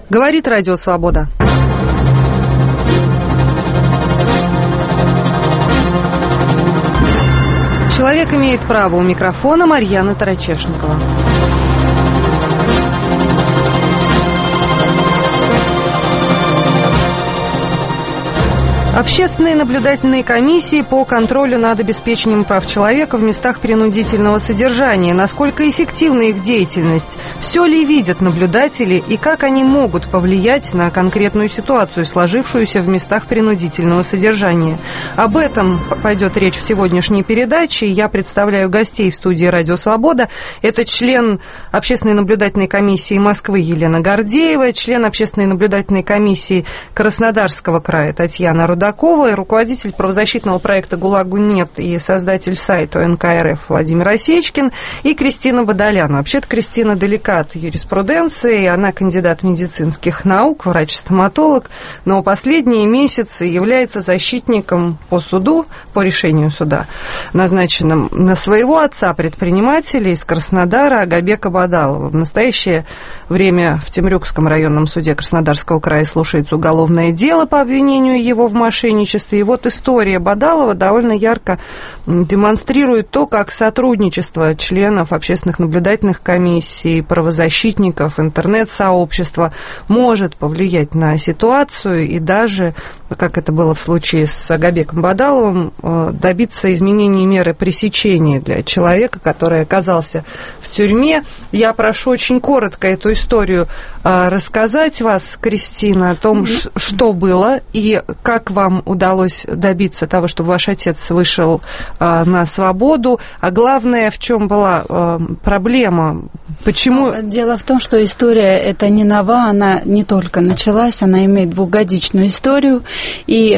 Говорит Радио Свобода. Человек имеет право. У микрофона Марьяна Тарачешникова. Общественные наблюдательные комиссии по контролю над обеспечением прав человека в местах принудительного содержания. Насколько эффективна их деятельность? Все ли видят наблюдатели и как они могут повлиять на конкретную ситуацию, сложившуюся в местах принудительного содержания? Об этом пойдет речь в сегодняшней передаче. Я представляю гостей в студии «Радио Свобода». Это член Общественной наблюдательной комиссии Москвы Елена Гордеева, член Общественной наблюдательной комиссии Краснодарского края Татьяна Рудакова и руководитель правозащитного проекта «ГУЛАГу нет» и создатель сайта НК.РФ Владимир Осечкин и Кристина Бодолян. Вообще-то Кристина далека от юриспруденции, она кандидат медицинских наук, врач-стоматолог, но последние месяцы является защитником по суду, по решению суда, назначенным на своего отца-предпринимателя из Краснодара Агабека Бадалова. В настоящее время в Темрюкском районном суде Краснодарского края слушается уголовное дело по обвинению его в мошенничестве. И вот история Бадалова довольно ярко демонстрирует то, как сотрудничество членов общественных наблюдательных комиссий, правозащитников, интернет-сообщества может повлиять на ситуацию и даже, как это было в случае с Агабеком Бадаловым, добиться изменения меры пресечения для человека, который оказался в тюрьме. Я прошу очень коротко эту историю рассказать вас, Кристина, о том, что было и как вам удалось добиться того, чтобы ваш отец вышел на свободу, а главное, в чем была проблема, почему... Дело в том, что история эта не нова, она не только началась, она имеет двухгодичную историю, и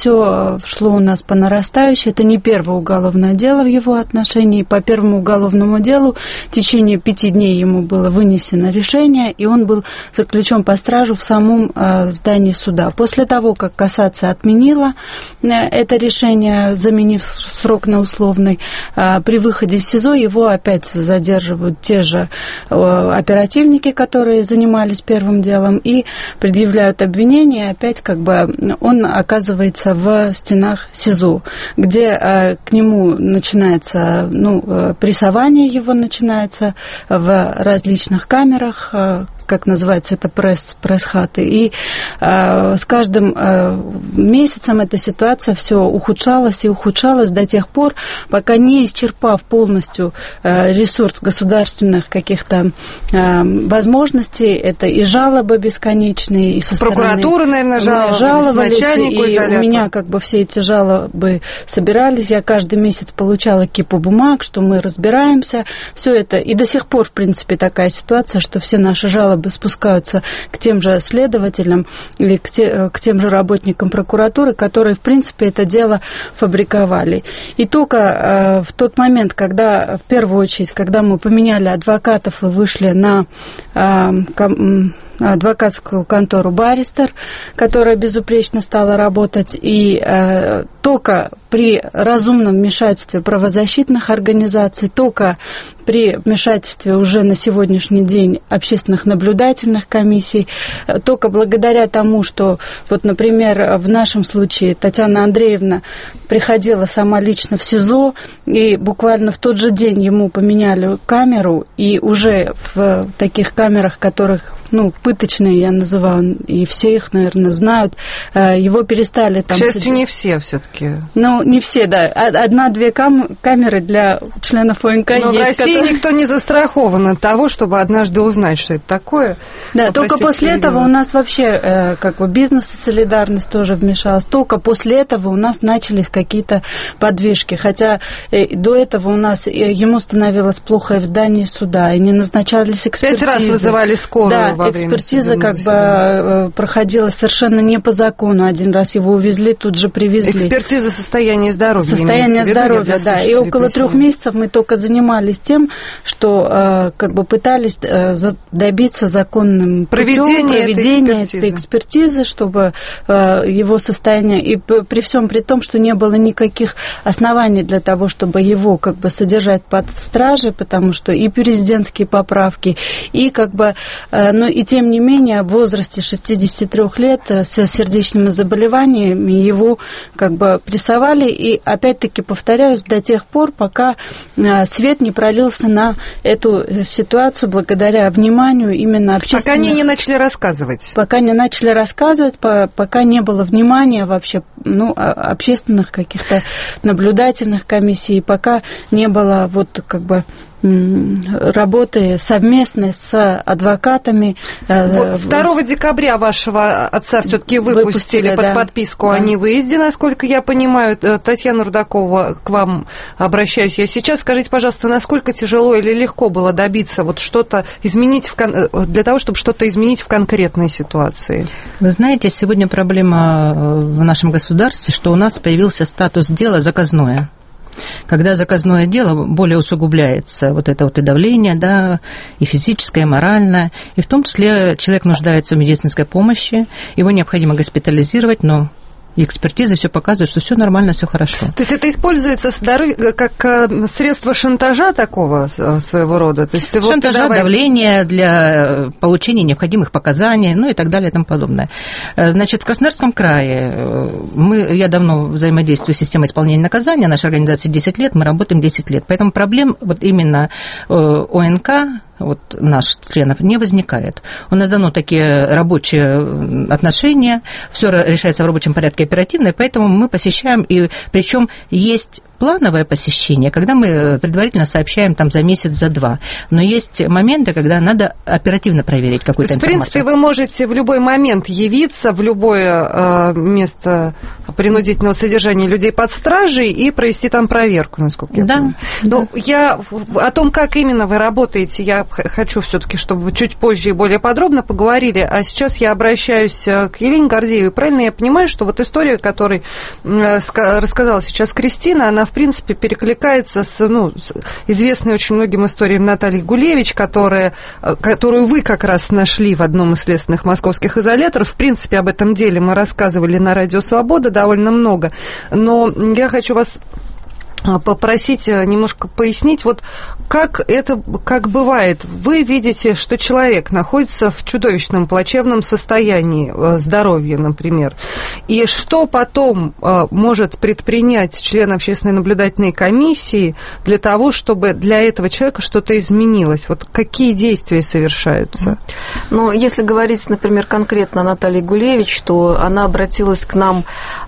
все шло у нас по нарастающей. Это не первое уголовное дело в его отношении. По первому уголовному делу в течение 5 дней ему было вынесено решение, и он был заключен по стражу в самом здании суда. После того, как кассация отменила это решение, заменив срок на условный, при выходе из СИЗО его опять задерживают те же оперативники, которые занимались первым делом, и предъявляют обвинения. Опять как бы он оказывается в стенах СИЗО, где к нему начинается, прессование его начинается в различных камерах, как называется это, пресс-хаты. И с каждым месяцем эта ситуация все ухудшалась и ухудшалась до тех пор, пока не исчерпав полностью ресурс государственных каких-то возможностей, это и жалобы бесконечные, и со стороны... Прокуратура, наверное, жаловались начальнику и изолятора. У меня как бы все эти жалобы собирались, я каждый месяц получала кипу бумаг, что мы разбираемся, все это, и до сих пор, в принципе, такая ситуация, что все наши жалобы спускаются к тем же следователям или к тем же работникам прокуратуры, которые, в принципе, это дело фабриковали. И только в тот момент, когда, в первую очередь, когда мы поменяли адвокатов и вышли на адвокатскую контору «Баристер», которая безупречно стала работать, и только при разумном вмешательстве правозащитных организаций, только при вмешательстве уже на сегодняшний день общественных наблюдательных комиссий, только благодаря тому, что, вот, например, в нашем случае Татьяна Андреевна приходила сама лично в СИЗО, и буквально в тот же день ему поменяли камеру, и уже в таких камерах, которых, пыточные я называю, и все их, наверное, знают, его перестали там... К счастью, не все все-таки. Не все, да. 1-2 камеры для членов ОНК есть. Но в России никто не застрахован от того, чтобы однажды узнать, что это такое. Да, только после этого у нас вообще бизнес и солидарность тоже вмешалась. Только после этого у нас начались какие-то подвижки. Хотя до этого у нас ему становилось плохо и в здании суда, и не назначались экспертизы. 5 раз вызывали скорую во время экспертиза проходила совершенно не по закону. 1 раз его увезли, тут же привезли. Экспертиза состояния состояние здоровья. Состояние здоровья, да. И около 3 месяцев мы только занимались тем, что как бы пытались добиться законным проведения этой экспертизы, чтобы его состояние, и при всем при том, что не было никаких оснований для того, чтобы его как бы содержать под стражей, потому что и президентские поправки, и как бы, но и тем не менее в возрасте 63 лет с сердечными заболеваниями его как бы прессовали, и опять-таки повторяюсь, до тех пор, пока свет не пролился на эту ситуацию благодаря вниманию именно общественных... Пока они не начали рассказывать. Пока не начали рассказывать, пока не было внимания вообще, общественных каких-то наблюдательных комиссий, пока не было вот как бы работы совместной с адвокатами. 2 декабря вашего отца все-таки выпустили под подписку о невыезде, насколько я понимаю. Татьяна Рудакова, к вам обращаюсь я сейчас. Скажите, пожалуйста, насколько тяжело или легко было добиться вот что-то изменить для того, чтобы что-то изменить в конкретной ситуации? Вы знаете, сегодня проблема в нашем государстве, что у нас появился статус дела заказное. Когда заказное дело более усугубляется, вот это вот и давление, да, и физическое, и моральное, и в том числе человек нуждается в медицинской помощи, его необходимо госпитализировать, но и экспертиза все показывает, что все нормально, все хорошо. То есть это используется как средство шантажа такого своего рода? То есть шантажа, давления для получения необходимых показаний, и так далее и тому подобное. Значит, в Краснодарском крае я давно взаимодействую с системой исполнения наказания, нашей организации 10 лет, мы работаем 10 лет. Поэтому проблем вот именно ОНК, вот наших членов, не возникает. У нас давно такие рабочие отношения, все решается в рабочем порядке оперативно, и поэтому мы посещаем, и причем есть плановое посещение, когда мы предварительно сообщаем там за месяц, за 2. Но есть моменты, когда надо оперативно проверить какую-то информацию. В принципе, вы можете в любой момент явиться в любое место принудительного содержания людей под стражей и провести там проверку, насколько я понимаю. Но я о том, как именно вы работаете, я хочу все-таки, чтобы вы чуть позже и более подробно поговорили. А сейчас я обращаюсь к Елене Гордеевой. Правильно я понимаю, что вот история, которую рассказала сейчас Кристина, она в принципе перекликается с известной очень многим историей Натальи Гулевич, которую вы как раз нашли в одном из следственных московских изоляторов. В принципе, об этом деле мы рассказывали на Радио Свобода довольно много. Но я хочу вас попросить немножко пояснить, вот как бывает. Вы видите, что человек находится в чудовищном, плачевном состоянии здоровья, например, и что потом может предпринять член общественной наблюдательной комиссии для того, чтобы для этого человека что-то изменилось? Вот какие действия совершаются? Если говорить, например, конкретно о Наталье Гулевич, то она обратилась к нам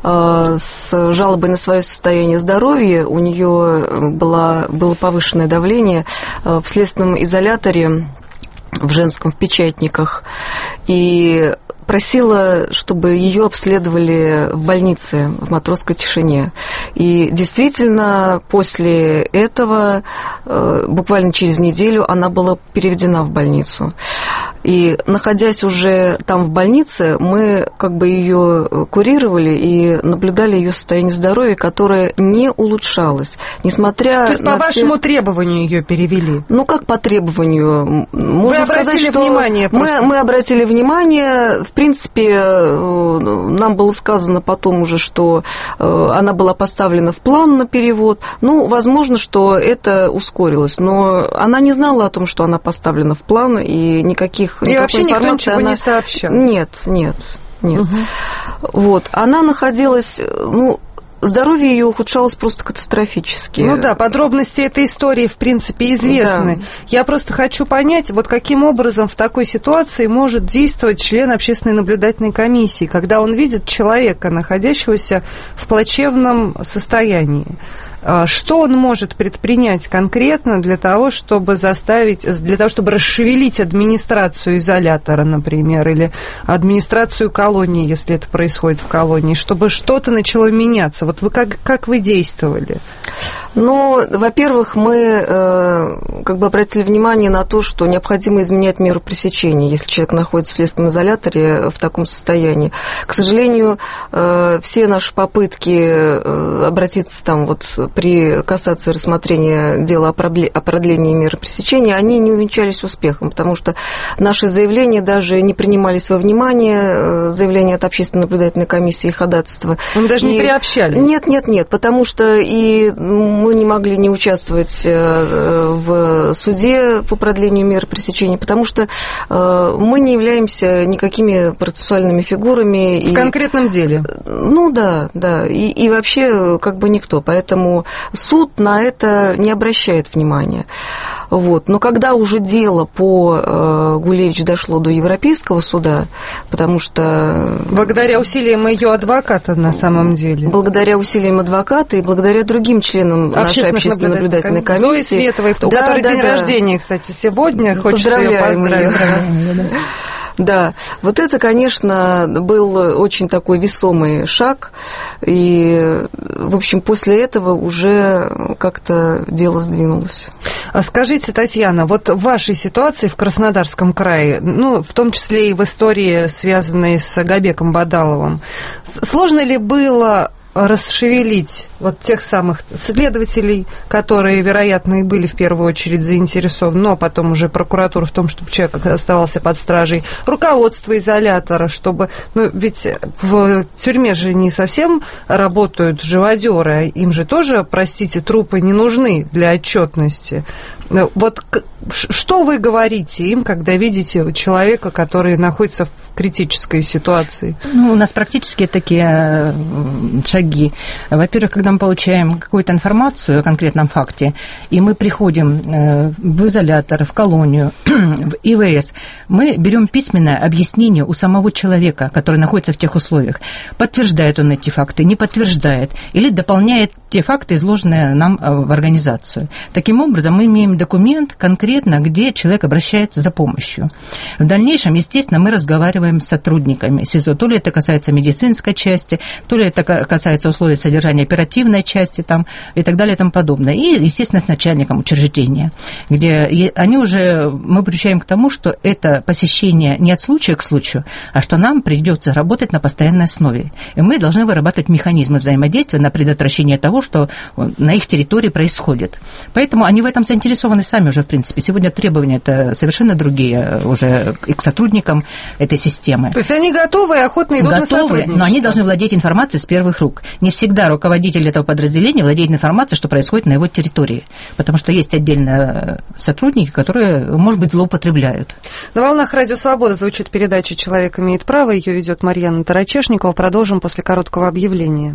с жалобой на свое состояние здоровья. У нее было повышенное давление в следственном изоляторе, в женском, в Печатниках, и просила, чтобы ее обследовали в больнице в Матросской тишине. И действительно, после этого, буквально через неделю, она была переведена в больницу. И, находясь уже там в больнице, мы ее курировали и наблюдали ее состояние здоровья, которое не улучшалось, несмотря То есть по вашему требованию ее перевели? Как по требованию? Можно сказать, что внимание мы обратили внимание. В принципе, нам было сказано потом уже, что она была поставлена в план на перевод. Возможно, что это ускорилось, но она не знала о том, что она поставлена в план, и никакой вообще никто информации ничего не сообщал? Нет. Угу. Она находилась... здоровье ее ухудшалось просто катастрофически. Подробности этой истории, в принципе, известны. Да. Я просто хочу понять, каким образом в такой ситуации может действовать член общественной наблюдательной комиссии, когда он видит человека, находящегося в плачевном состоянии. Что он может предпринять конкретно для того, чтобы расшевелить администрацию изолятора, например, или администрацию колонии, если это происходит в колонии, чтобы что-то начало меняться? Вы как вы действовали? Ну, во-первых, мы как бы обратили внимание на то, что необходимо изменять меру пресечения, если человек находится в следственном изоляторе в таком состоянии. К сожалению, все наши попытки обратиться там вот при кассации рассмотрения дела о продлении меры пресечения, они не увенчались успехом, потому что наши заявления даже не принимались во внимание, заявления от общественной наблюдательной комиссии и ходатайства. Мы даже не приобщались? Нет, потому что и мы не могли не участвовать в суде по продлению меры пресечения, потому что мы не являемся никакими процессуальными фигурами. В конкретном деле? Ну да, и вообще как бы никто, поэтому суд на это не обращает внимания. Вот. Но когда уже дело по Гулевич дошло до Европейского суда, потому что... Благодаря усилиям ее адвоката на самом деле. Благодаря усилиям адвоката и благодаря другим членам нашей общественной наблюдательной комиссии. Зои Световой, у которой день рождения, кстати, сегодня. Хочется ее поздравить. Да, вот это, конечно, был очень такой весомый шаг, и, в общем, после этого уже как-то дело сдвинулось. А скажите, Татьяна, вот в вашей ситуации в Краснодарском крае, ну, в том числе и в истории, связанной с Габеком Бадаловым, сложно ли было расшевелить вот тех самых следователей, которые, вероятно, и были в первую очередь заинтересованы, но потом уже прокуратура в том, чтобы человек оставался под стражей, руководство изолятора, чтобы... Ну, ведь в тюрьме же не совсем работают живодеры, им же тоже, простите, трупы не нужны для отчетности. Вот что вы говорите им, когда видите человека, который находится в критической ситуации? Ну, у нас практически такие шаги. Во-первых, когда мы получаем какую-то информацию о конкретном факте, и мы приходим в изолятор, в колонию, в ИВС, мы берем письменное объяснение у самого человека, который находится в тех условиях. Подтверждает он эти факты, не подтверждает, или дополняет те факты, изложенные нам в организацию. Таким образом, мы имеем документ конкретно, где человек обращается за помощью. В дальнейшем, естественно, мы разговариваем с сотрудниками СИЗО. То ли это касается медицинской части, то ли это касается условий содержания оперативной части там, и так далее и тому подобное. И, естественно, с начальником учреждения, где мы приучаем к тому, что это посещение не от случая к случаю, а что нам придется работать на постоянной основе. И мы должны вырабатывать механизмы взаимодействия на предотвращение того, что на их территории происходит. Поэтому они в этом заинтересованы сами уже, в принципе. Сегодня требования-то совершенно другие уже и к сотрудникам этой системы. То есть они готовы и охотно идут на сотрудничество? Но они должны владеть информацией с первых рук. Не всегда руководитель этого подразделения владеет информацией, что происходит на его территории. Потому что есть отдельно сотрудники, которые, может быть, злоупотребляют. На волнах Радио Свобода звучит передача «Человек имеет право». Ее ведет Марьяна Тарачешникова. Продолжим после короткого объявления.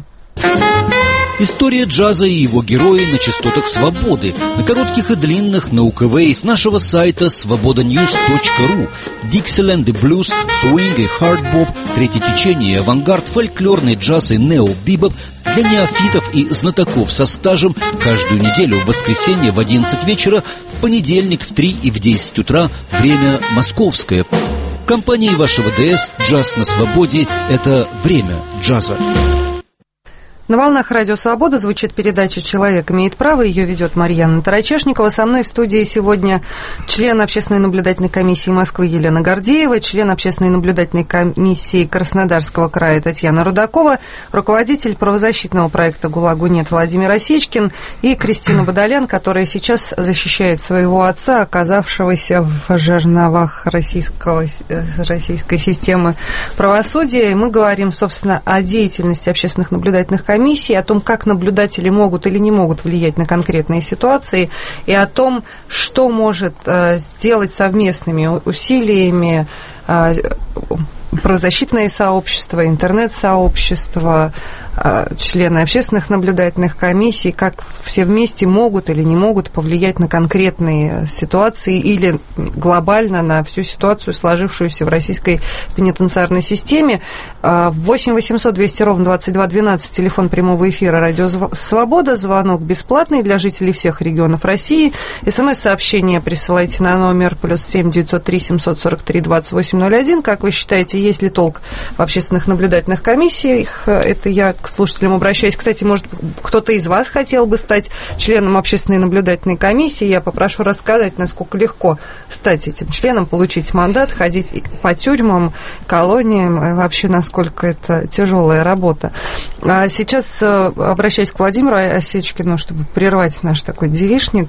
История джаза и его герои на частотах свободы, на коротких и длинных, на УКВ с нашего сайта svobodanews.ru. Диксиленд и блюз, свинг и хардбоп, третье течение, авангард, фольклорный джаз и нео-бибоп для неофитов и знатоков со стажем каждую неделю в воскресенье в 11 вечера, в понедельник в 3 и в 10 утра, время московское. В компании вашего ДС «Джаз на свободе» – это время джаза. На волнах Радио Свобода звучит передача «Человек имеет право». Ее ведет Марьяна Тарачешникова. Со мной в студии сегодня член Общественной наблюдательной комиссии Москвы Елена Гордеева, член Общественной наблюдательной комиссии Краснодарского края Татьяна Рудакова, руководитель правозащитного проекта «ГУЛАГу нет» Владимир Осечкин и Кристина Бадолян, которая сейчас защищает своего отца, оказавшегося в жерновах российской системы правосудия. И мы говорим, собственно, о деятельности общественных наблюдательных комиссий, о том, как наблюдатели могут или не могут влиять на конкретные ситуации, и о том, что может сделать совместными усилиями правозащитные сообщества, интернет-сообщества, члены общественных наблюдательных комиссий, как все вместе могут или не могут повлиять на конкретные ситуации или глобально на всю ситуацию, сложившуюся в российской пенитенциарной системе. 8 800 200 ровно 22 12, телефон прямого эфира «Радио Свобода», звонок бесплатный для жителей всех регионов России. СМС-сообщение присылайте на номер +7 903 743 2801. Как вы считаете, есть ли толк в общественных наблюдательных комиссиях? Это я к слушателям обращаюсь. Кстати, может, кто-то из вас хотел бы стать членом общественной наблюдательной комиссии? Я попрошу рассказать, насколько легко стать этим членом, получить мандат, ходить по тюрьмам, колониям, и вообще насколько это тяжелая работа. А сейчас обращаюсь к Владимиру Осечкину, чтобы прервать наш такой девичник.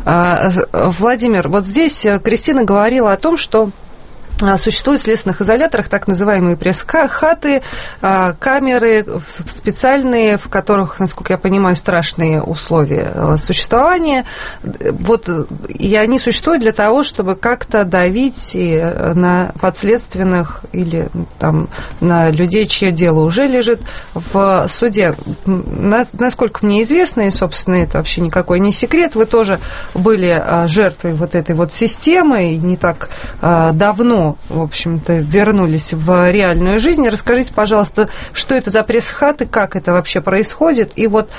Владимир, вот здесь Кристина говорила о том, что существуют в следственных изоляторах так называемые пресс-хаты, камеры специальные, в которых, насколько я понимаю, страшные условия существования. Вот, и они существуют для того, чтобы как-то давить на подследственных или там, на людей, чье дело уже лежит в суде. Насколько мне известно, и, собственно, это вообще никакой не секрет, вы тоже были жертвой вот этой вот системы, и не так давно, в общем-то, вернулись в реальную жизнь. Расскажите, пожалуйста, что это за пресс-хаты, как это вообще происходит, и вот,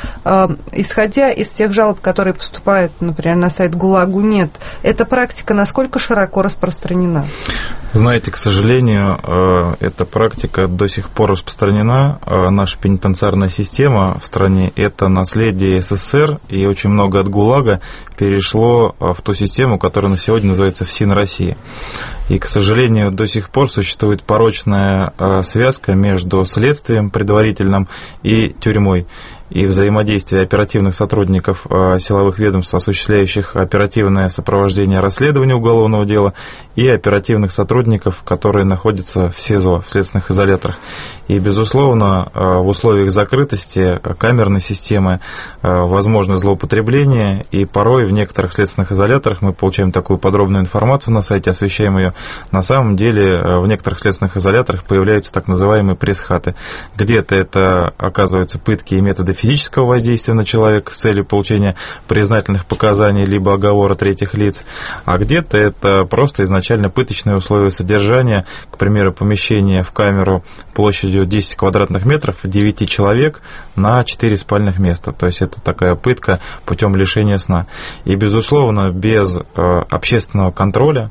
исходя из тех жалоб, которые поступают, например, на сайт ГУЛАГу.нет, эта практика насколько широко распространена? Знаете, к сожалению, эта практика до сих пор распространена. Наша пенитенциарная система в стране – это наследие СССР, и очень много от ГУЛАГа перешло в ту систему, которая на сегодня называется ФСИН России. И, к сожалению, до сих пор существует порочная связка между следствием предварительным и тюрьмой. И взаимодействие оперативных сотрудников силовых ведомств, осуществляющих оперативное сопровождение расследования уголовного дела, и оперативных сотрудников, которые находятся в СИЗО, в следственных изоляторах. И, безусловно, в условиях закрытости камерной системы возможно злоупотребление, и порой в некоторых следственных изоляторах, мы получаем такую подробную информацию на сайте, освещаем ее, на самом деле в некоторых следственных изоляторах появляются так называемые пресс-хаты. Где-то это оказываются пытки и методы физического воздействия на человека с целью получения признательных показаний либо оговора третьих лиц, а где-то это просто изначально пыточные условия содержания, к примеру, помещение в камеру площадью 10 квадратных метров, 9 человек на 4 спальных места. То есть это такая пытка путем лишения сна. И, безусловно, без общественного контроля,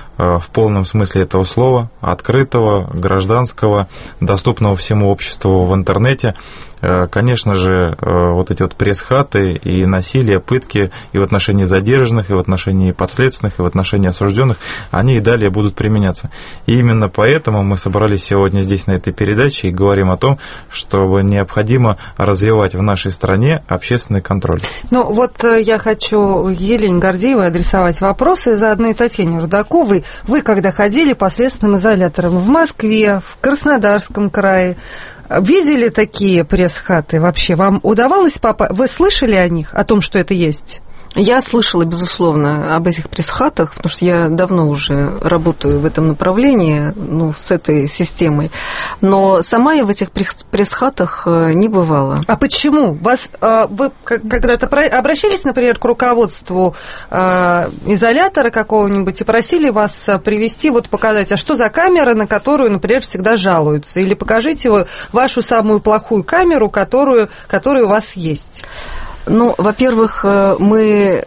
в полном смысле этого слова, открытого, гражданского, доступного всему обществу в интернете, конечно же, вот эти вот пресс-хаты и насилие, пытки и в отношении задержанных, и в отношении подследственных, и в отношении осужденных, они и далее будут применяться. И именно поэтому мы собрались сегодня здесь на этой передаче и говорим о том, что необходимо развивать в нашей стране общественный контроль. Ну вот я хочу Елене Гордеевой адресовать вопросы, заодно и Татьяне Рудаковой. Вы когда ходили по следственным изоляторам в Москве, в Краснодарском крае, видели такие пресс-хаты вообще? Вам удавалось попасть? Вы слышали о них, о том, что это есть? Я слышала, безусловно, об этих пресс-хатах, потому что я давно уже работаю в этом направлении, с этой системой. Но сама я в этих пресс-хатах не бывала. А почему? Вы когда-то обращались, например, к руководству изолятора какого-нибудь и просили вас привести, показать, а что за камера, на которую, например, всегда жалуются? Или покажите вашу самую плохую камеру, которая у вас есть? Во-первых, мы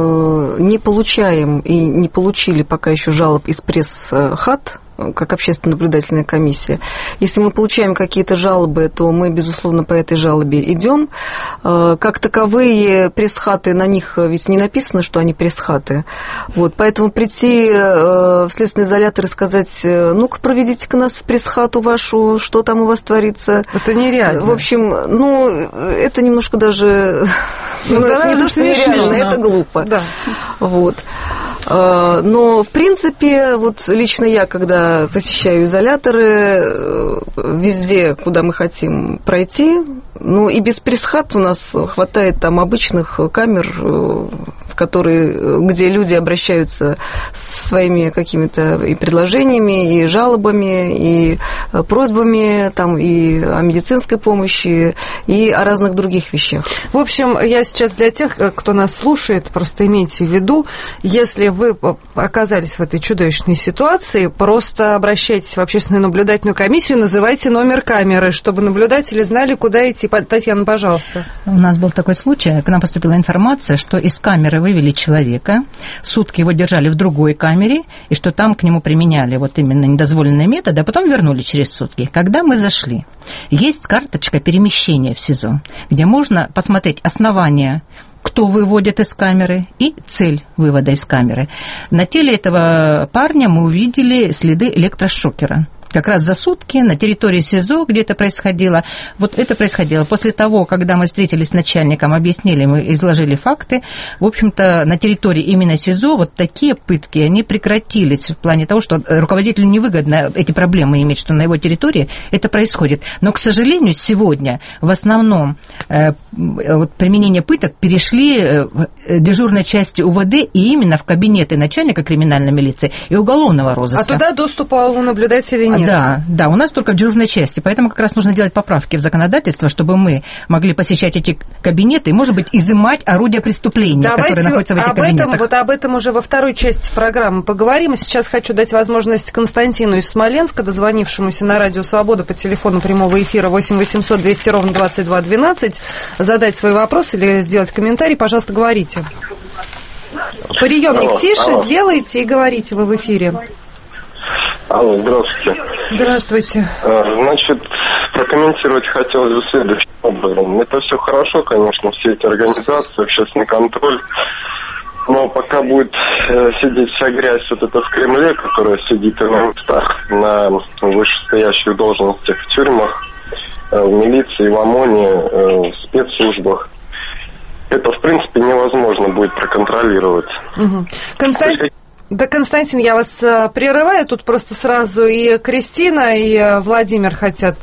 не получаем и не получили пока еще жалоб из пресс-хат, как общественная наблюдательная комиссия. Если мы получаем какие-то жалобы, то мы, безусловно, по этой жалобе идем. Как таковые пресс-хаты, на них ведь не написано, что они пресс-хаты. Поэтому прийти в следственный изолятор и сказать, ну-ка, проведите-ка нас в пресс-хату вашу, что там у вас творится. Это нереально. В общем, это немножко даже... не то, что нереально, это глупо. Да. Но, в принципе, лично я, когда посещаю изоляторы, везде, куда мы хотим пройти, и без пресс-хат у нас хватает там обычных камер, где люди обращаются со своими какими-то и предложениями, и жалобами, и просьбами там, и о медицинской помощи, и о разных других вещах. В общем, я сейчас для тех, кто нас слушает, просто имейте в виду, если вы оказались в этой чудовищной ситуации, просто обращайтесь в общественную наблюдательную комиссию, называйте номер камеры, чтобы наблюдатели знали, куда идти. Татьяна, пожалуйста. У нас был такой случай, к нам поступила информация, что из камеры вывели человека, сутки его держали в другой камере, и что там к нему применяли вот именно недозволенные методы, а потом вернули через сутки. Когда мы зашли, есть карточка перемещения в СИЗО, где можно посмотреть основания, кто выводит из камеры, и цель вывода из камеры. На теле этого парня мы увидели следы электрошокера. Как раз за сутки на территории СИЗО, где это происходило, вот это происходило. После того, когда мы встретились с начальником, объяснили, мы изложили факты, в общем-то, на территории именно СИЗО вот такие пытки, они прекратились в плане того, что руководителю невыгодно эти проблемы иметь, что на его территории это происходит. Но, к сожалению, сегодня в основном вот, применение пыток перешли в дежурной части УВД и именно в кабинеты начальника криминальной милиции и уголовного розыска. А туда доступа у наблюдателей нет? Да, у нас только в дежурной части, поэтому как раз нужно делать поправки в законодательство, чтобы мы могли посещать эти кабинеты и, может быть, изымать орудия преступления, которые находятся в этих кабинетах. Об этом уже во второй части программы поговорим. Сейчас хочу дать возможность Константину из Смоленска, дозвонившемуся на Радио Свобода по телефону прямого эфира 8 800 200 ровно 22 12, задать свой вопрос или сделать комментарий. Пожалуйста, говорите. Приемник тише сделайте и говорите, вы в эфире. Алло, здравствуйте. Здравствуйте. Значит, прокомментировать хотелось бы следующим образом. Это все хорошо, конечно, все эти организации, общественный контроль. Но пока будет сидеть вся грязь вот эта в Кремле, которая сидит на местах, на вышестоящих должностях в тюрьмах, в милиции, в ОМОНе, в спецслужбах, это, в принципе, невозможно будет проконтролировать. Угу. Константин, я вас прерываю. Тут просто сразу и Кристина, и Владимир хотят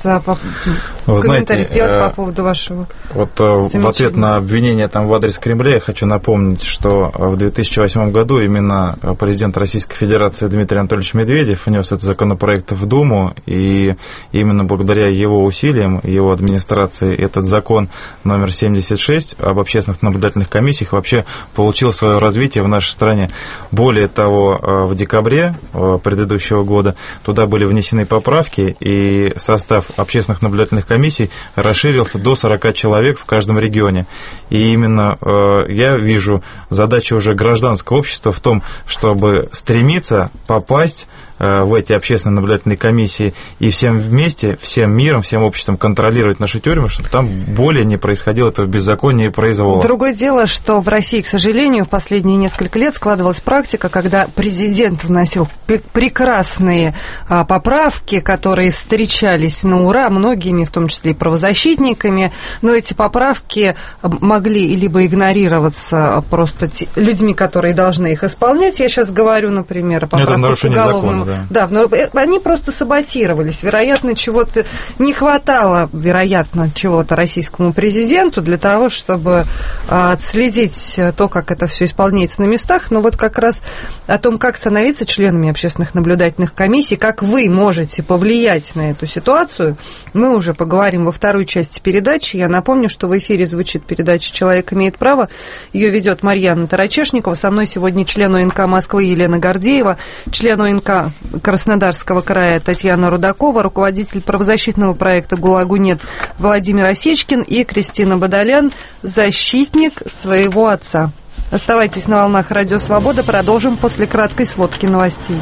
комментарий сделать по поводу вашего. Вот в ответ на обвинение там в адрес Кремля я хочу напомнить, что в 2008 году именно президент Российской Федерации Дмитрий Анатольевич Медведев внес этот законопроект в Думу, и именно благодаря его усилиям, его администрации, этот закон номер 76 об общественных наблюдательных комиссиях вообще получил свое развитие в нашей стране. Более того, в декабре предыдущего года туда были внесены поправки, и состав общественных наблюдательных комиссий расширился до 40 человек в каждом регионе. И именно я вижу задачу уже гражданского общества в том, чтобы стремиться попасть в эти общественные наблюдательные комиссии и всем вместе, всем миром, всем обществом контролировать наши тюрьмы, чтобы там более не происходило этого беззакония и произвола. Другое дело, что в России, к сожалению, в последние несколько лет складывалась практика, когда президент вносил прекрасные поправки, которые встречались на ура многими, в том числе и правозащитниками, но эти поправки могли либо игнорироваться просто людьми, которые должны их исполнять. Я сейчас говорю, например, о поправках к уголовному. Да, но они просто саботировались. Вероятно, чего-то не хватало, чего-то российскому президенту для того, чтобы отследить то, как это все исполняется на местах. Но вот как раз о том, как становиться членами общественных наблюдательных комиссий, как вы можете повлиять на эту ситуацию, мы уже поговорим во второй части передачи. Я напомню, что в эфире звучит передача «Человек имеет право». Ее ведет Марьяна Тарачешникова. Со мной сегодня член ОНК Москвы Елена Гордеева, член ОНК Краснодарского края Татьяна Рудакова, руководитель правозащитного проекта «ГУЛАГу нет» Владимир Осечкин и Кристина Бадолян, защитник своего отца. Оставайтесь на волнах Радио Свобода. Продолжим после краткой сводки новостей.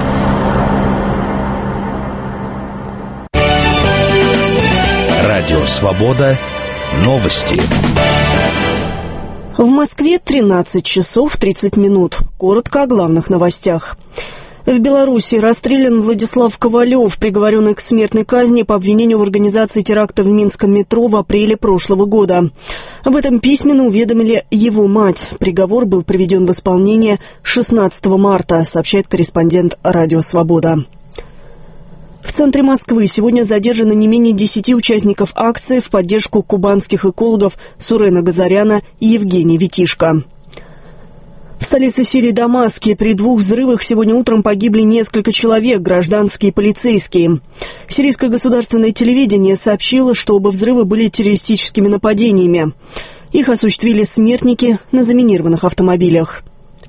Радио Свобода. Новости. В Москве 13 часов 30 минут. Коротко о главных новостях. В Беларуси расстрелян Владислав Ковалев, приговоренный к смертной казни по обвинению в организации теракта в Минском метро в апреле прошлого года. Об этом письменно уведомили его мать. Приговор был приведен в исполнение 16 марта, сообщает корреспондент «Радио Свобода». В центре Москвы сегодня задержано не менее 10 участников акции в поддержку кубанских экологов Сурена Газаряна и Евгения Витишко. В столице Сирии Дамаске при 2 взрывах сегодня утром погибли несколько человек, гражданские и полицейские. Сирийское государственное телевидение сообщило, что оба взрыва были террористическими нападениями. Их осуществили смертники на заминированных автомобилях.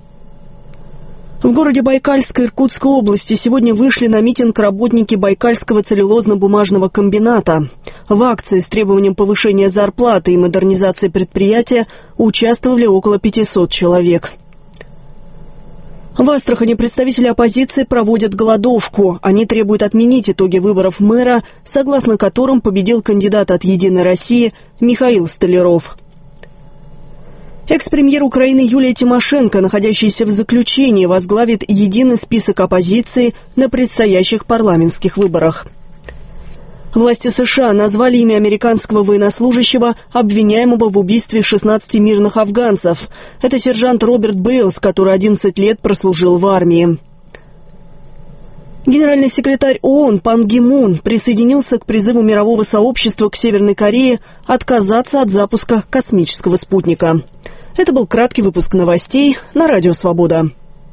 В городе Байкальск Иркутской области сегодня вышли на митинг работники Байкальского целлюлозно-бумажного комбината. В акции с требованием повышения зарплаты и модернизации предприятия участвовали около 500 человек. В Астрахани представители оппозиции проводят голодовку. Они требуют отменить итоги выборов мэра, согласно которым победил кандидат от «Единой России» Михаил Столяров. Экс-премьер Украины Юлия Тимошенко, находящаяся в заключении, возглавит единый список оппозиции на предстоящих парламентских выборах. Власти США назвали имя американского военнослужащего, обвиняемого в убийстве 16 мирных афганцев. Это сержант Роберт Бейлс, который 11 лет прослужил в армии. Генеральный секретарь ООН Пан Ги Мун присоединился к призыву мирового сообщества к Северной Корее отказаться от запуска космического спутника. Это был краткий выпуск новостей на Радио Свобода.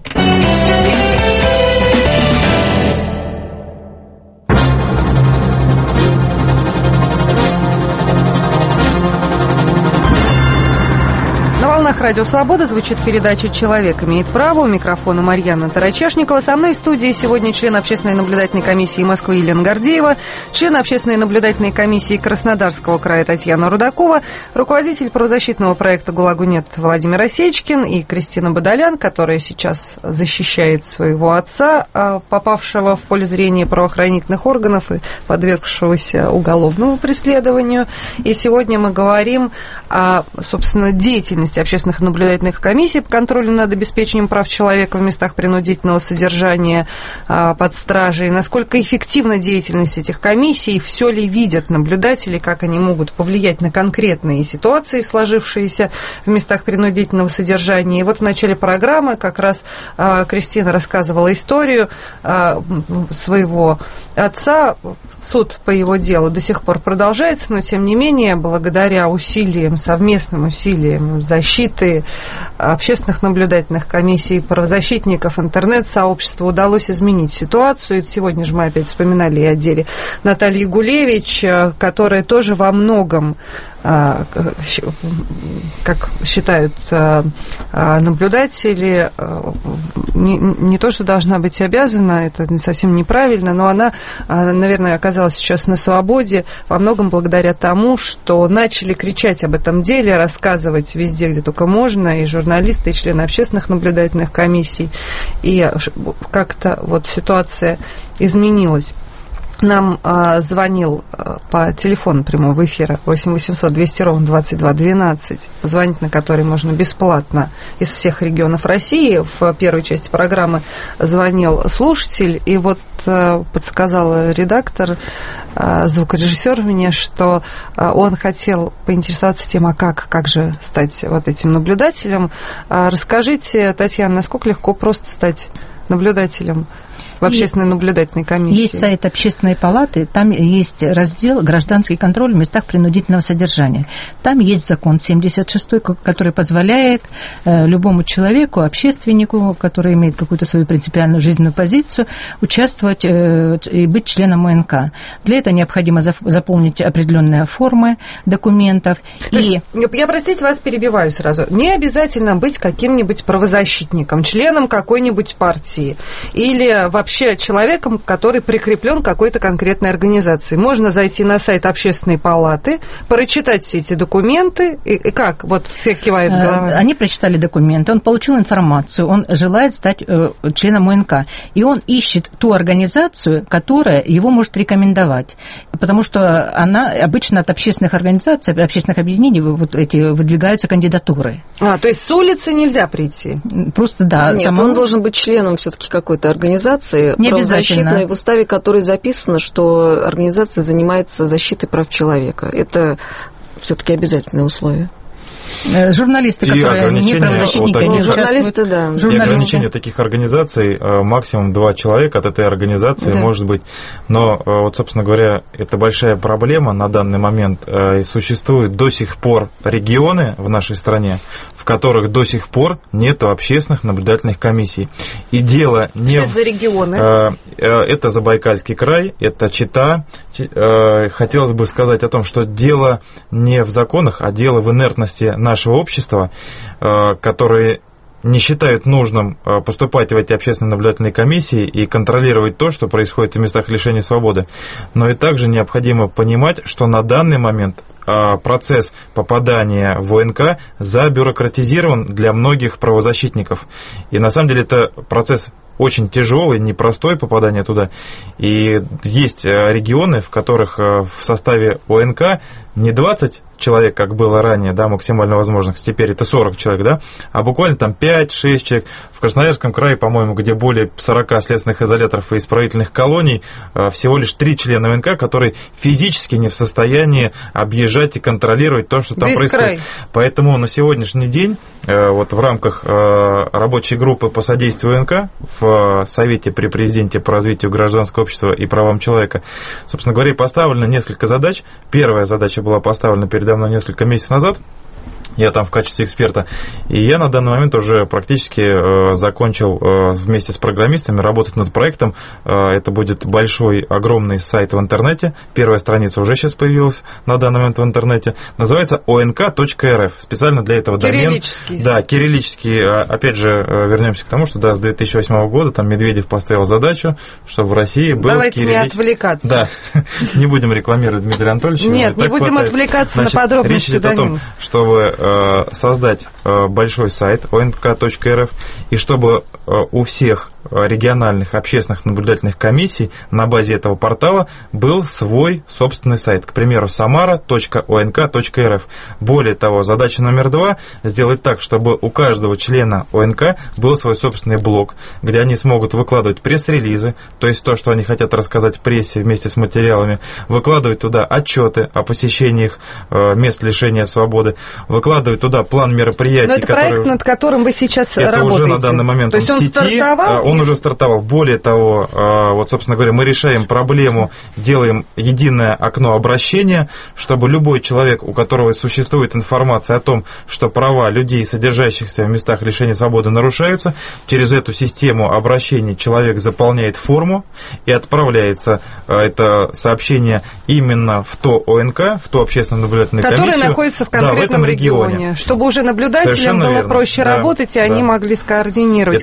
Радио «Свобода» звучит передача «Человек имеет право». У микрофона Марьяна Тарачешникова. Со мной в студии сегодня член Общественной наблюдательной комиссии Москвы Елена Гордеева, член Общественной наблюдательной комиссии Краснодарского края Татьяна Рудакова, руководитель правозащитного проекта «ГУЛАГу нет» Владимир Осечкин и Кристина Бодолян, которая сейчас защищает своего отца, попавшего в поле зрения правоохранительных органов и подвергшегося уголовному преследованию. И сегодня мы говорим о, собственно, деятельности общественных наблюдательных комиссий по контролю над обеспечением прав человека в местах принудительного содержания под стражей, насколько эффективна деятельность этих комиссий, все ли видят наблюдатели, как они могут повлиять на конкретные ситуации, сложившиеся в местах принудительного содержания. И вот в начале программы как раз Кристина рассказывала историю своего отца. Суд по его делу до сих пор продолжается, но тем не менее, благодаря усилиям, совместным усилиям защиты общественных наблюдательных комиссий, правозащитников, интернет-сообщества удалось изменить ситуацию. И сегодня же мы опять вспоминали и о деле Натальи Гулевич, которая тоже во многом, как считают наблюдатели, не то, что должна быть обязана, это совсем неправильно, но она, наверное, оказалась сейчас на свободе во многом благодаря тому, что начали кричать об этом деле, рассказывать везде, где только можно, и журналисты, и члены общественных наблюдательных комиссий, и как-то вот ситуация изменилась. Нам звонил по телефону прямого эфира 8 800 200 ровно 22 12, позвонить на который можно бесплатно из всех регионов России. В первой части программы звонил слушатель, и вот подсказал редактор, звукорежиссер мне, что он хотел поинтересоваться тем, а как же стать вот этим наблюдателем. Расскажите, Татьяна, насколько легко просто стать наблюдателем в общественной наблюдательной комиссии? Есть сайт Общественной палаты, там есть раздел «Гражданский контроль в местах принудительного содержания». Там есть закон 76-й, который позволяет любому человеку, общественнику, который имеет какую-то свою принципиальную жизненную позицию, участвовать и быть членом ОНК. Для этого необходимо заполнить определенные формы документов. Я, простите, вас перебиваю сразу. Не обязательно быть каким-нибудь правозащитником, членом какой-нибудь партии или вообще человеком, который прикреплен к какой-то конкретной организации. Можно зайти на сайт Общественной палаты, прочитать все эти документы, и как? Вот все кивают головой. Они прочитали документы, он получил информацию, он желает стать членом ОНК, и он ищет ту организацию, которая его может рекомендовать, потому что она обычно от общественных организаций, общественных объединений вот эти выдвигаются кандидатуры. То есть с улицы нельзя прийти? Просто да. Нет, он должен быть членом все-таки какой-то организации, правозащитной, в уставе которой записано, что организация занимается защитой прав человека. Это все-таки обязательное условие. Журналисты, которые не правозащитники, они участвуют. И ограничение таких организаций, максимум 2 человека от этой организации может быть. Но, вот, собственно говоря, это большая проблема на данный момент. И существуют до сих пор регионы в нашей стране, в которых до сих пор нету общественных наблюдательных комиссий. И дело не... Что это за регионы? Это Забайкальский край, это Чита. Хотелось бы сказать о том, что дело не в законах, а дело в инертности нашего общества, которые не считают нужным поступать в эти общественные наблюдательные комиссии и контролировать то, что происходит в местах лишения свободы. Но и также необходимо понимать, что на данный момент процесс попадания в ОНК забюрократизирован для многих правозащитников. И на самом деле это процесс очень тяжелый, непростой попадание туда. И есть регионы, в которых в составе ОНК не 20 человек, как было ранее, да, максимально возможных, теперь это 40 человек, да, а буквально там 5-6 человек. В Красноярском крае, по-моему, где более 40 следственных изоляторов и исправительных колоний, всего лишь 3 члена ОНК, которые физически не в состоянии объезжать и контролировать то, что там весь происходит. Край. Поэтому на сегодняшний день вот в рамках рабочей группы по содействию ОНК в Совете при Президенте по развитию гражданского общества и правам человека, собственно говоря, поставлено несколько задач. Первая задача была поставлена передо мной несколько месяцев назад. Я там в качестве эксперта. И я на данный момент уже практически закончил вместе с программистами работать над проектом. Это будет большой, огромный сайт в интернете. Первая страница уже сейчас появилась на данный момент в интернете. Называется onk.rf. Специально для этого домен. Кириллический. Да, кириллический. Опять же, вернемся к тому, что да, с 2008 года там Медведев поставил задачу, чтобы в России был Давайте не отвлекаться. Да, не будем рекламировать Дмитрия Анатольевича. Нет, не будем отвлекаться на подробности. Речь идет о том, чтобы создать большой сайт onk.rf, и чтобы у всех региональных общественных наблюдательных комиссий на базе этого портала был свой собственный сайт. К примеру, samara.onk.rf. Более того, задача номер 2 – сделать так, чтобы у каждого члена ОНК был свой собственный блог, где они смогут выкладывать пресс-релизы, то есть то, что они хотят рассказать прессе вместе с материалами, выкладывать туда отчеты о посещениях мест лишения свободы, выкладывать туда план мероприятий. Но это проект, над которым вы сейчас это работаете. Уже на данный момент то есть он в сети, он уже стартовал. Более того, вот, собственно говоря, мы решаем проблему, делаем единое окно обращения, чтобы любой человек, у которого существует информация о том, что права людей, содержащихся в местах лишения свободы, нарушаются, через эту систему обращений человек заполняет форму и отправляется это сообщение именно в то ОНК, в ту общественную наблюдательную комиссию, которая находится в конкретном в этом регионе. Чтобы уже наблюдателям Совершенно было верно. проще работать, и они могли скоординировать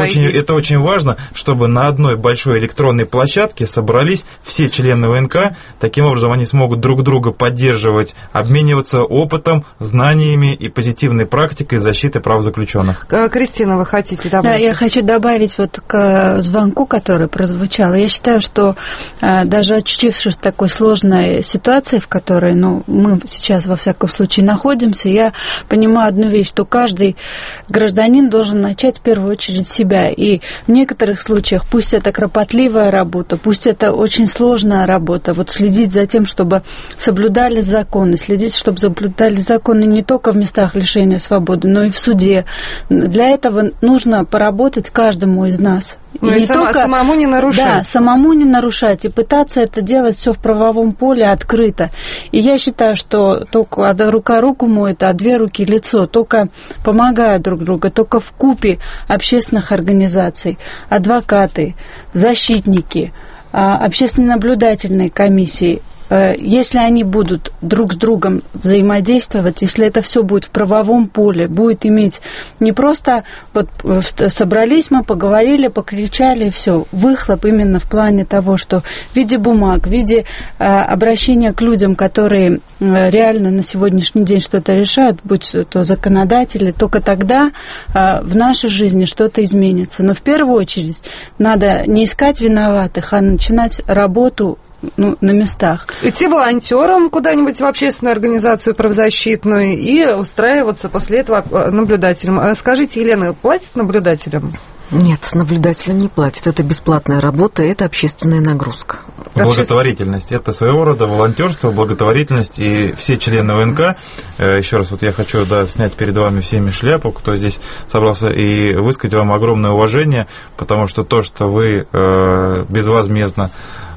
это очень важно, чтобы на одной большой электронной площадке собрались все члены ОНК. Таким образом, они смогут друг друга поддерживать, обмениваться опытом, знаниями и позитивной практикой защиты прав заключенных. Кристина, вы хотите добавить? Да, я хочу добавить вот к звонку, который прозвучал. Я считаю, что даже очутившись в такой сложной ситуации, в которой мы сейчас, во всяком случае, находимся, я понимаю одну вещь, что каждый гражданин должен начать в первую очередь с себя. И в некоторых случаях, пусть это кропотливая работа, пусть это очень сложная работа, вот следить за тем, чтобы соблюдались законы, следить, чтобы соблюдались законы не только в местах лишения свободы, но и в суде. Для этого нужно поработать каждому из нас. И не только самому не нарушать. Да, самому не нарушать и пытаться это делать все в правовом поле открыто. И я считаю, что только рука руку моет, а две руки лицо. Только помогая друг другу, только вкупе общественных организаций, адвокаты, защитники, общественно наблюдательные комиссии, если они будут друг с другом взаимодействовать, если это все будет в правовом поле, будет иметь не просто вот собрались мы, поговорили, покричали и все, выхлоп именно в плане того, что в виде бумаг, в виде обращения к людям, которые реально на сегодняшний день что-то решают, будь то законодатели, только тогда в нашей жизни что-то изменится. Но в первую очередь надо не искать виноватых, а начинать работу на местах. Идти волонтером куда-нибудь в общественную организацию правозащитную и устраиваться после этого наблюдателем. Скажите, Елена, платят наблюдателям? Нет, наблюдателям не платят. Это бесплатная работа, это общественная нагрузка. Благотворительность. Это своего рода волонтерство, благотворительность. И все члены ОНК, еще раз, вот я хочу снять перед вами всеми шляпу, кто здесь собрался, и высказать вам огромное уважение, потому что то, что вы безвозмездно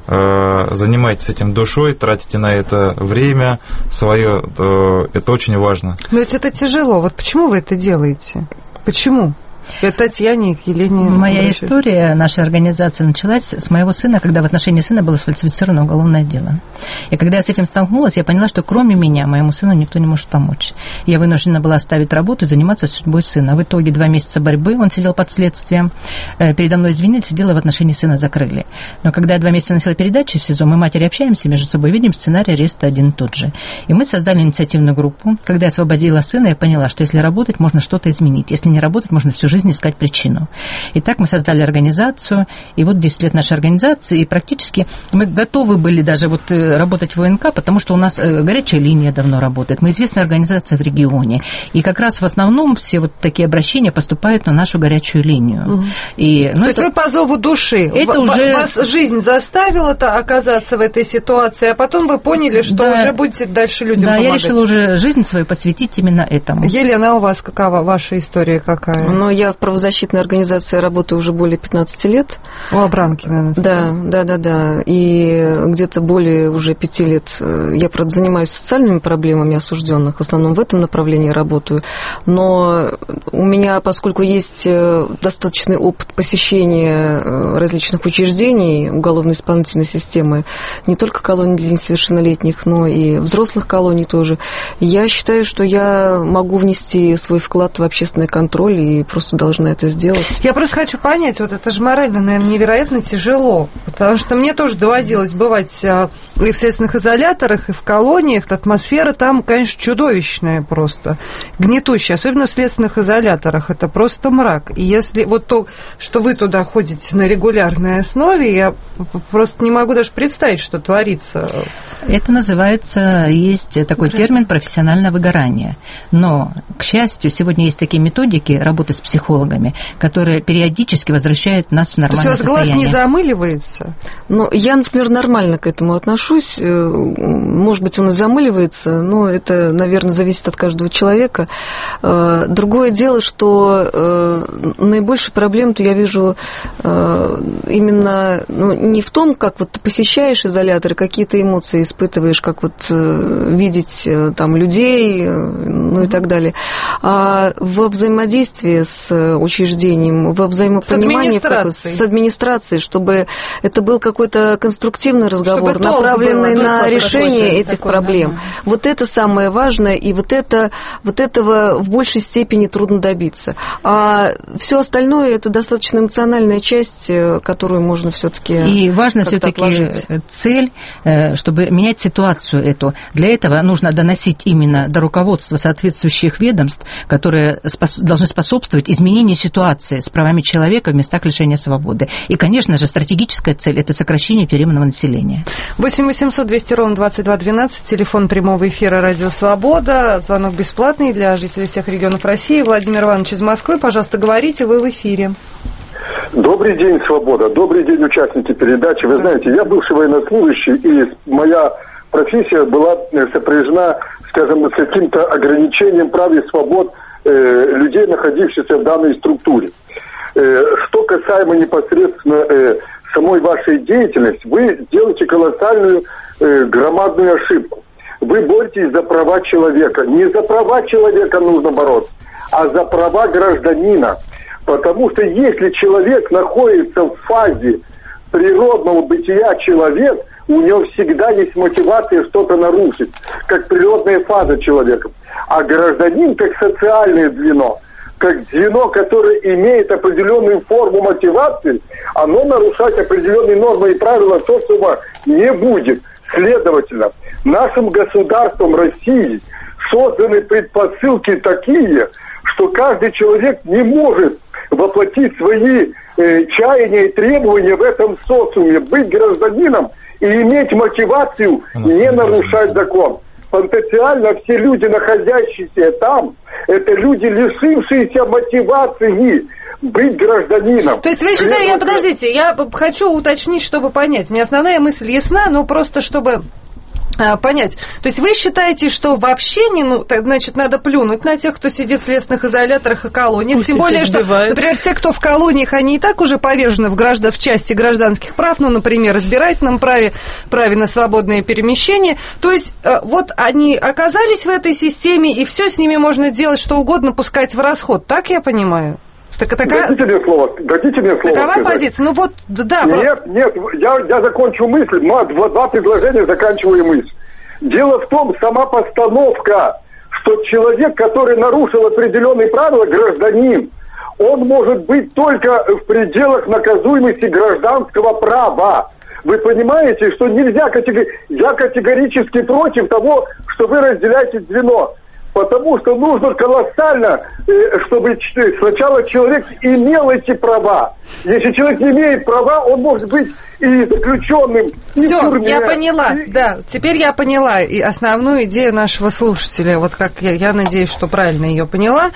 занимайтесь этим душой, тратите на это время свое, это очень важно. Но ведь это тяжело. Вот почему вы это делаете? Почему? Это Татьяне, Елене. Моя история нашей организации началась с моего сына, когда в отношении сына было сфальсифицировано уголовное дело. И когда я с этим столкнулась, я поняла, что кроме меня, моему сыну никто не может помочь. Я вынуждена была оставить работу и заниматься судьбой сына. В итоге 2 месяца борьбы, он сидел под следствием. Передо мной извинились, дело в отношении сына закрыли. Но когда я 2 месяца носила передачи в СИЗО, мы матери общаемся между собой, видим сценарий ареста один и тот же. И мы создали инициативную группу. Когда я освободила сына, я поняла, что если работать, можно что-то изменить. Если не работать, можно всю жизнь искать причину. И так мы создали организацию, и вот 10 лет нашей организации, и практически мы готовы были даже вот работать в ВНК, потому что у нас горячая линия давно работает. Мы известная организация в регионе. И как раз в основном все вот такие обращения поступают на нашу горячую линию. И, то есть вы по зову души. Это уже... Вас жизнь заставила оказаться в этой ситуации, а потом вы поняли, что уже будете дальше людям помогать. Да, я решила уже жизнь свою посвятить именно этому. Елена, а у вас какова ваша история какая? Ну, я в правозащитной организации работаю уже более 15 лет. У Абрамкина. Да. И где-то более уже 5 лет я, правда, занимаюсь социальными проблемами осужденных. В основном в этом направлении работаю. Но у меня, поскольку есть достаточный опыт посещения различных учреждений уголовно-исполнительной системы, не только колоний для несовершеннолетних, но и взрослых колоний тоже, я считаю, что я могу внести свой вклад в общественный контроль и просто должна это сделать. Я просто хочу понять, вот это же морально, наверное, невероятно тяжело, потому что мне тоже доводилось бывать и в следственных изоляторах, и в колониях. Атмосфера там, конечно, чудовищная просто, гнетущая, особенно в следственных изоляторах. Это просто мрак. И если вот то, что вы туда ходите на регулярной основе, я просто не могу даже представить, что творится. Это называется, есть такой термин профессиональное выгорание. Но, к счастью, сегодня есть такие методики работы с психологами, которые периодически возвращают нас в нормальное состояние. То есть у вас глаз не замыливается? Ну, я, например, нормально к этому отношусь. Может быть, он и замыливается, но это, наверное, зависит от каждого человека. Другое дело, что наибольшие проблемы-то я вижу именно не в том, как вот ты посещаешь изоляторы, какие-то эмоции испытываешь, как вот видеть там людей, ну и так далее, а во взаимодействии с учреждением, во взаимопонимании с администрацией, чтобы это был какой-то конструктивный разговор, направленный на решение этих проблем. Вот это самое важное, и вот этого в большей степени трудно добиться. А все остальное это достаточно эмоциональная часть, которую можно все-таки. И важно все-таки цель, чтобы менять ситуацию эту. Для этого нужно доносить именно до руководства соответствующих ведомств, которые должны способствовать изменению ситуации с правами человека в местах лишения свободы. И, конечно же, стратегическая цель – это сокращение тюремного населения. 8 800 200 ровно 22 12, телефон прямого эфира «Радио Свобода», звонок бесплатный для жителей всех регионов России. Владимир Иванович из Москвы, пожалуйста, говорите, вы в эфире. Добрый день, Свобода. Добрый день, участники передачи. Вы знаете, я бывший военнослужащий, и моя профессия была сопряжена, скажем, с каким-то ограничением прав и свобод людей, находившихся в данной структуре. Что касаемо непосредственно самой вашей деятельности, вы делаете колоссальную громадную ошибку. Вы боретесь за права человека. Не за права человека нужно бороться, а за права гражданина. Потому что если человек находится в фазе природного бытия человек, у него всегда есть мотивация что-то нарушить, как природная фаза человека. А гражданин, как социальное звено, как звено, которое имеет определенную форму мотивации, оно нарушать определенные нормы и правила социума не будет. Следовательно, нашим государством России созданы предпосылки такие, что каждый человек не может воплотить свои чаяния и требования в этом социуме, быть гражданином и иметь мотивацию не нарушать закон. Потенциально все люди, находящиеся там, это люди, лишившиеся мотивации быть гражданином. То есть вы считаете, подождите, я хочу уточнить, чтобы понять. Мне основная мысль ясна, но просто чтобы понять. То есть вы считаете, что вообще значит, надо плюнуть на тех, кто сидит в следственных изоляторах и колониях, Пусть тем более, что, например, те, кто в колониях, они и так уже повержены в части гражданских прав, например, избирательном праве на свободное перемещение. То есть вот они оказались в этой системе, и все с ними можно делать, что угодно, пускать в расход. Так я понимаю? Дадите мне слово Такова сказать. позиция. Нет, я закончу мысль, два предложения, заканчиваю мысль. Дело в том, сама постановка, что человек, который нарушил определенные правила, гражданин, он может быть только в пределах наказуемости гражданского права. Вы понимаете, что нельзя я категорически против того, что вы разделяете звено. Потому что нужно колоссально, чтобы сначала человек имел эти права. Если человек не имеет права, он может быть и заключенным. Все, я поняла, да. Теперь я поняла и основную идею нашего слушателя. Вот как я надеюсь, что правильно ее поняла.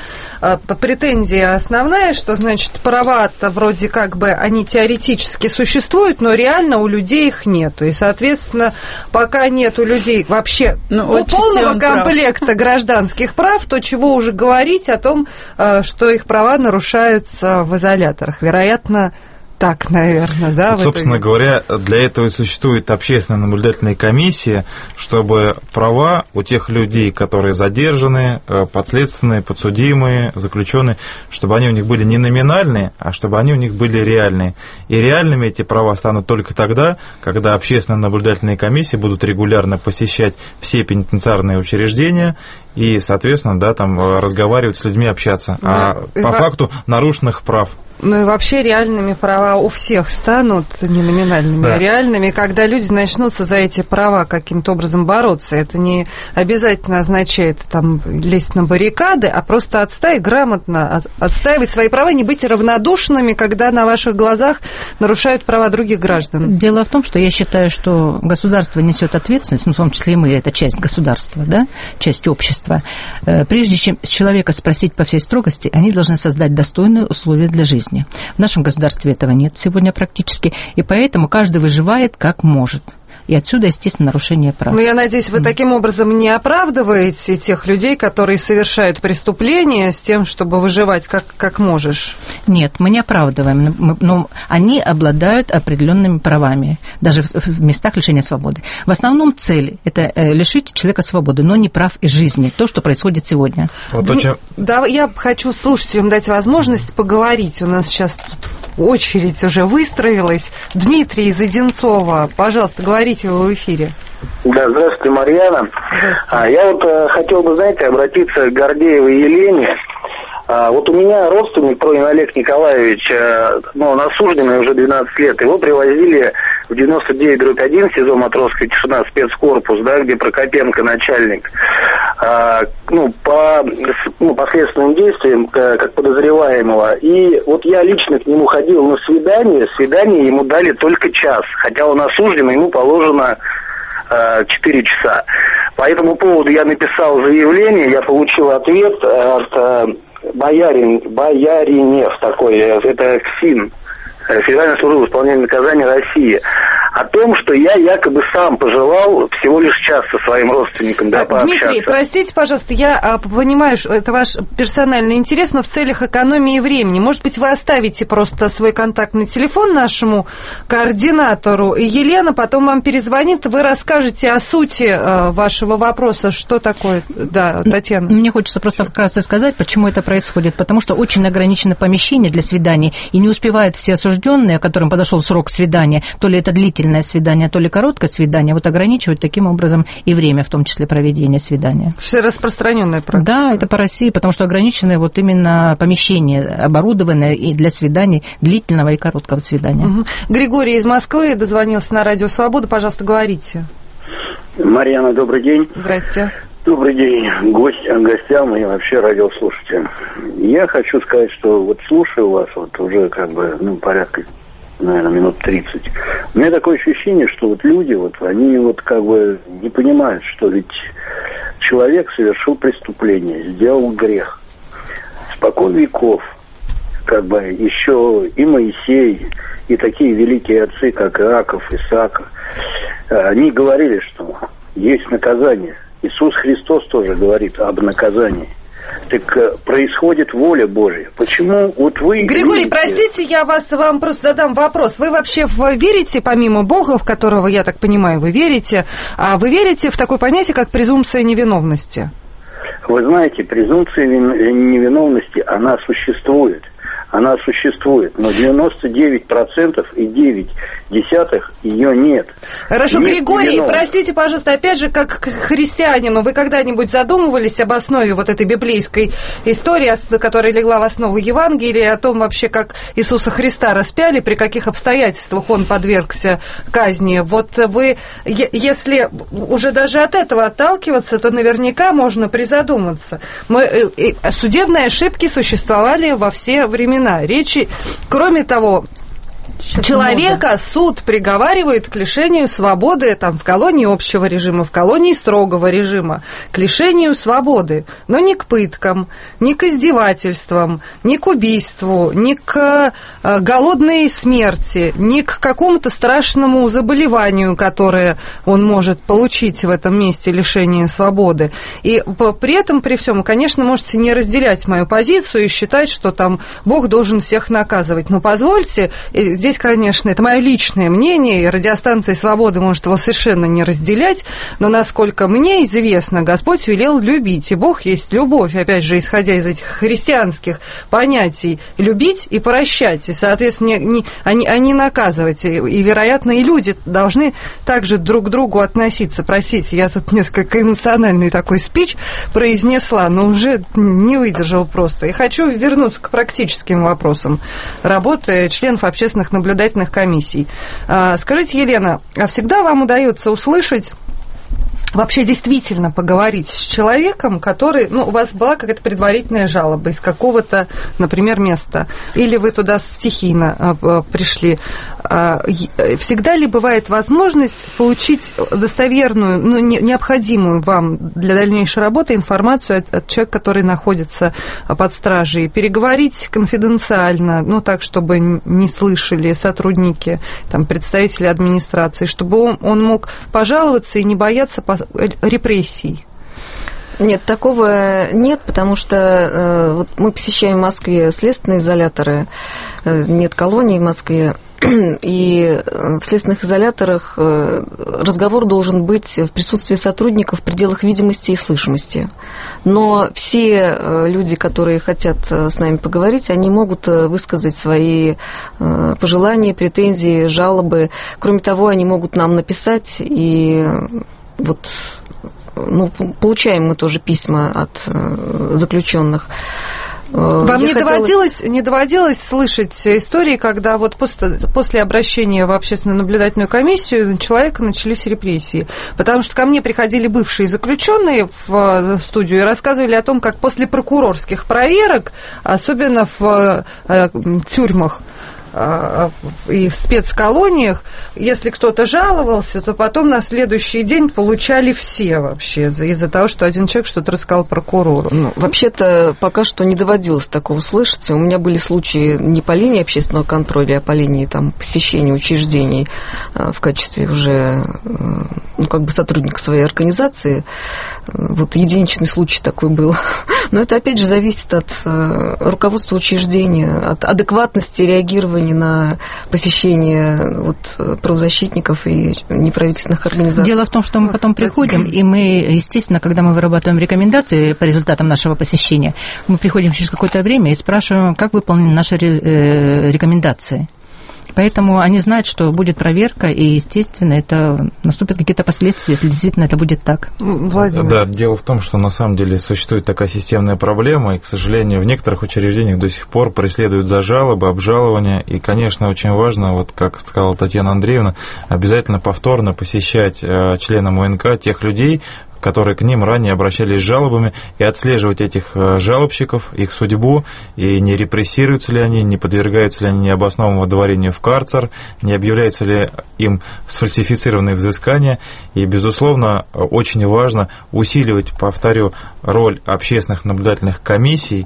Претензия основная, что, значит, права-то вроде как бы они теоретически существуют, но реально у людей их нету. И, соответственно, пока нет у людей вообще полного комплекта гражданских прав, то чего уже говорить о том, что их права нарушаются в изоляторах. Вероятно, так, наверное, да? Собственно говоря, для этого и существует общественная наблюдательная комиссия, чтобы права у тех людей, которые задержаны, подследственные, подсудимые, заключенные, чтобы они у них были не номинальные, а чтобы они у них были реальные. И реальными эти права станут только тогда, когда общественные наблюдательные комиссии будут регулярно посещать все пенитенциарные учреждения и, соответственно, там разговаривать с людьми, общаться. По факту нарушенных прав. Ну и вообще реальными права у всех станут не номинальными, а реальными, когда люди начнутся за эти права каким-то образом бороться. Это не обязательно означает там лезть на баррикады, а просто грамотно отстаивать свои права, не быть равнодушными, когда на ваших глазах нарушают права других граждан. Дело в том, что я считаю, что государство несет ответственность, в том числе и мы, это часть государства, да, часть общества. Прежде чем человека спросить по всей строгости, они должны создать достойные условия для жизни. В нашем государстве этого нет сегодня практически, и поэтому каждый выживает как может. И отсюда, естественно, нарушение прав. Ну, я надеюсь, вы таким образом не оправдываете тех людей, которые совершают преступления с тем, чтобы выживать как можешь? Нет, мы не оправдываем, но они обладают определенными правами, даже в местах лишения свободы. В основном цель – это лишить человека свободы, но не прав и жизни, то, что происходит сегодня. Да, я хочу слушателям дать возможность поговорить. У нас сейчас тут очередь уже выстроилась. Дмитрий из Одинцова, пожалуйста, говорите вы в эфире. Да, здравствуйте, Марьяна. Здравствуйте. Я вот хотел бы, знаете, обратиться к Гордеевой Елене. Вот у меня родственник, Пронин Олег Николаевич, он осужденный уже 12 лет. Его привозили в 99/1 СИЗО «Матросская тишина», спецкорпус, да, где Прокопенко начальник. По следственным действиям, как подозреваемого. И вот я лично к нему ходил на свидание. Свидание ему дали только час. Хотя он осужден, ему положено 4 часа. По этому поводу я написал заявление, я получил ответ от Бояринев такой, это ФСИН, Федеральная служба исполнения наказания России, о том, что я якобы сам пожелал всего лишь час со своим родственником пообщаться. Дмитрий, простите, пожалуйста, я понимаю, что это ваш персональный интерес, но в целях экономии времени. Может быть, вы оставите просто свой контактный телефон нашему координатору, и Елена потом вам перезвонит, вы расскажете о сути вашего вопроса, что такое, да, Татьяна. Мне хочется просто вкратце сказать, почему это происходит, потому что очень ограничено помещение для свиданий, и не успевают все осужденные, которым подошел срок свидания, то ли это длительное свидание, то ли короткое свидание, вот ограничивают таким образом и время, в том числе проведения свидания. Это распространенная практика. Да, это по России, потому что ограничены вот именно помещение, оборудованное и для свиданий, длительного и короткого свидания. Угу. Григорий из Москвы дозвонился на Радио Свобода, пожалуйста, говорите. Марьяна, добрый день. Здрасте. Добрый день гостям и вообще радиослушателям. Я хочу сказать, что вот слушаю вас вот уже порядка, наверное, минут 30. У меня такое ощущение, что вот люди, они не понимают, что ведь человек совершил преступление, сделал грех. Спокон веков, еще и Моисей, и такие великие отцы, как Иаков, Исаак, они говорили, что есть наказание. Иисус Христос тоже говорит об наказании. Так происходит воля Божья. Почему вот вы... Григорий, простите, я вам просто задам вопрос. Вы вообще верите, помимо Бога, в которого, я так понимаю, вы верите, а вы верите в такое понятие, как презумпция невиновности? Вы знаете, презумпция невиновности, она существует. Она существует, но 99% и 0,9% ее нет. Хорошо, нет Григорий, невиновных. простите, пожалуйста, опять же, как к христианину, вы когда-нибудь задумывались об основе вот этой библейской истории, которая легла в основу Евангелия, о том вообще, как Иисуса Христа распяли, при каких обстоятельствах он подвергся казни? Вот вы, если уже даже от этого отталкиваться, то наверняка можно призадуматься. Судебные ошибки существовали во все времена. Речи, кроме того, человека суд приговаривает к лишению свободы там, в колонии общего режима, в колонии строгого режима, к лишению свободы, но не к пыткам, не к издевательствам, не к убийству, не к голодной смерти, не к какому-то страшному заболеванию, которое он может получить в этом месте лишения свободы. И при этом, при всем, конечно, можете не разделять мою позицию и считать, что там Бог должен всех наказывать. Но позвольте, здесь, конечно, это мое личное мнение, и радиостанция «Свобода» может его совершенно не разделять, но, насколько мне известно, Господь велел любить, и Бог есть любовь, опять же, исходя из этих христианских понятий, любить и прощать, и, соответственно, не наказывать, и, вероятно, и люди должны также друг к другу относиться. Простите, я тут несколько эмоциональный такой спич произнесла, но уже не выдержала просто. И хочу вернуться к практическим вопросам работы членов общественных наблюдательных комиссий. Скажите, Елена, а всегда вам удается услышать, вообще действительно поговорить с человеком, который, у вас была какая-то предварительная жалоба из какого-то, например, места, или вы туда стихийно пришли, всегда ли бывает возможность получить достоверную, необходимую вам для дальнейшей работы информацию от человека, который находится под стражей, переговорить конфиденциально, так, чтобы не слышали сотрудники, там, представители администрации, чтобы он мог пожаловаться и не бояться репрессий? Нет, такого нет, потому что вот мы посещаем в Москве следственные изоляторы, нет колоний в Москве, и в следственных изоляторах разговор должен быть в присутствии сотрудников в пределах видимости и слышимости. Но все люди, которые хотят с нами поговорить, они могут высказать свои пожелания, претензии, жалобы. Кроме того, они могут нам написать, и вот... получаем мы тоже письма от заключенных. Вам не доводилось слышать истории, когда вот после обращения в общественную наблюдательную комиссию человека начались репрессии? Потому что ко мне приходили бывшие заключенные в студию и рассказывали о том, как после прокурорских проверок, особенно в тюрьмах, и в спецколониях, если кто-то жаловался, то потом на следующий день получали все вообще из-за того, что один человек что-то рассказал прокурору. Вообще-то пока что не доводилось такого слышать. У меня были случаи не по линии общественного контроля, а по линии посещения учреждений в качестве уже сотрудника своей организации. Вот единичный случай такой был. Но это опять же зависит от руководства учреждения, от адекватности реагирования на посещение правозащитников и неправительственных организаций. Дело в том, что мы потом приходим, и мы, естественно, когда мы вырабатываем рекомендации по результатам нашего посещения, мы приходим через какое-то время и спрашиваем, как выполнены наши рекомендации. Поэтому они знают, что будет проверка, и, естественно, наступят какие-то последствия, если действительно это будет так. Владимир. Да, дело в том, что на самом деле существует такая системная проблема, и, к сожалению, в некоторых учреждениях до сих пор преследуют за жалобы, обжалования, и, конечно, очень важно, как сказала Татьяна Андреевна, обязательно повторно посещать членам УНК тех людей, которые к ним ранее обращались с жалобами, и отслеживать этих жалобщиков, их судьбу, и не репрессируются ли они, не подвергаются ли они необоснованному водворению в карцер, не объявляются ли им сфальсифицированные взыскания. И, безусловно, очень важно усиливать, повторю, роль общественных наблюдательных комиссий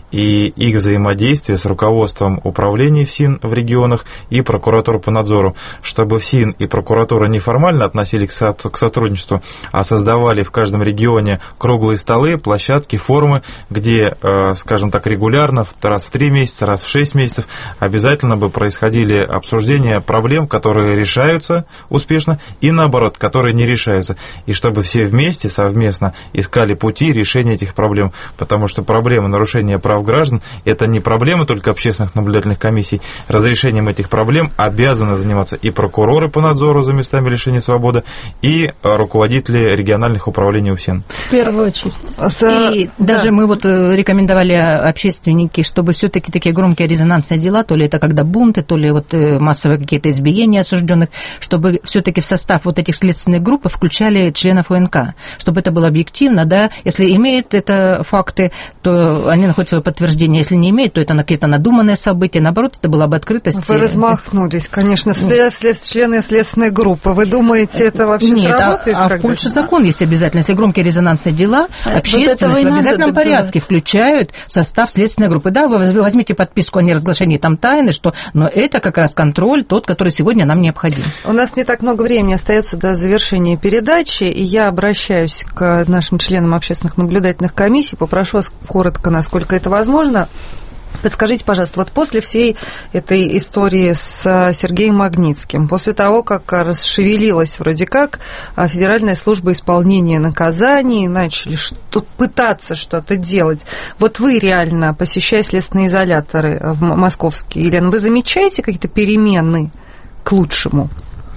и их взаимодействие с руководством управлений ФСИН в регионах и прокуратур по надзору, чтобы ФСИН и прокуратура неформально относились к сотрудничеству, а создавали в каждом регионе круглые столы, площадки, форумы, где, скажем так, регулярно, раз в 3 месяца, раз в 6 месяцев обязательно бы происходили обсуждения проблем, которые решаются успешно, и наоборот, которые не решаются. И чтобы все вместе, совместно искали пути решения этих проблем. Потому что проблема нарушения прав граждан – это не проблема только общественных наблюдательных комиссий. Разрешением этих проблем обязаны заниматься и прокуроры по надзору за местами лишения свободы, и руководители региональных управлений УФСИН. В первую очередь. И даже мы вот рекомендовали общественники, чтобы все-таки такие громкие резонансные дела, то ли это когда бунты, то ли вот массовые какие-то избиения осужденных, чтобы все-таки в состав вот этих следственных групп включали членов ОНК, чтобы это было объективно, да, если имеют это факты, то они находят свое подтверждение, если не имеют, то это какие-то надуманные события, наоборот, это была бы открытость. Вы размахнулись, конечно, члены следственной группы. Вы думаете, это вообще сработает? Нет, в Польше закон есть обязательно. Если громкие резонансные дела, общественность в обязательном порядке включают в состав следственной группы. Да, вы возьмите подписку о неразглашении там тайны, но это как раз контроль, тот, который сегодня нам необходим. У нас не так много времени остается до завершения передачи, и я обращаюсь к нашим членам общественных наблюдательных комиссий, попрошу вас коротко, насколько это возможно. Подскажите, пожалуйста, вот после всей этой истории с Сергеем Магнитским, после того, как расшевелилась вроде как Федеральная служба исполнения наказаний, начали пытаться что-то делать, вот вы реально, посещая следственные изоляторы московские, Елена, вы замечаете какие-то перемены к лучшему?